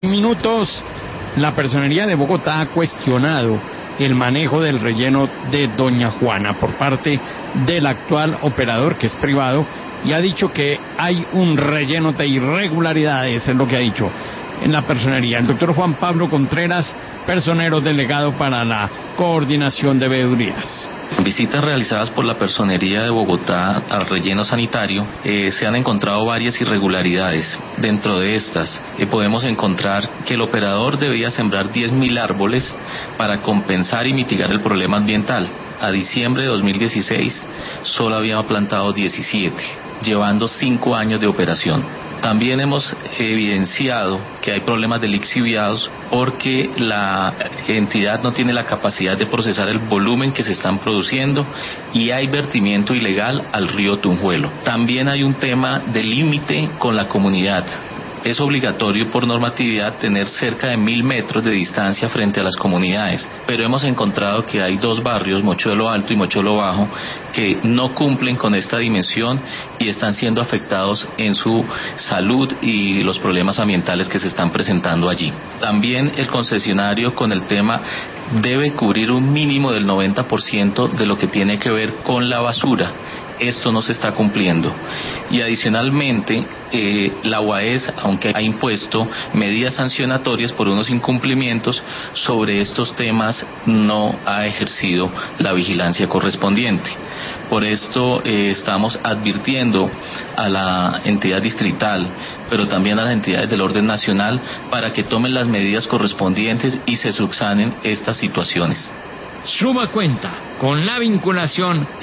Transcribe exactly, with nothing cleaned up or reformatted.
Minutos, la Personería de Bogotá ha cuestionado el manejo del relleno de Doña Juana por parte del actual operador, que es privado, y ha dicho que hay un relleno de irregularidades, es lo que ha dicho en la Personería. El doctor Juan Pablo Contreras, personero delegado para la coordinación de veedurías. Visitas realizadas por la Personería de Bogotá al relleno sanitario, eh, se han encontrado varias irregularidades. Dentro de estas, eh, podemos encontrar que el operador debía sembrar diez mil árboles para compensar y mitigar el problema ambiental. A diciembre de dos mil dieciséis, solo había plantado diecisiete, llevando cinco años de operación. También hemos evidenciado que hay problemas de lixiviados porque la entidad no tiene la capacidad de procesar el volumen que se están produciendo y hay vertimiento ilegal al río Tunjuelo. También hay un tema de límite con la comunidad. Es obligatorio por normatividad tener cerca de mil metros de distancia frente a las comunidades, pero hemos encontrado que hay dos barrios, Mochuelo Alto y Mochuelo Bajo, que no cumplen con esta dimensión y están siendo afectados en su salud y los problemas ambientales que se están presentando allí. También el concesionario, con el tema, debe cubrir un mínimo del noventa por ciento de lo que tiene que ver con la basura. Esto no se está cumpliendo. Y adicionalmente, eh, la U A E S, aunque ha impuesto medidas sancionatorias por unos incumplimientos, sobre estos temas no ha ejercido la vigilancia correspondiente. Por esto eh, estamos advirtiendo a la entidad distrital, pero también a las entidades del orden nacional, para que tomen las medidas correspondientes y se subsanen estas situaciones. Suma cuenta con la vinculación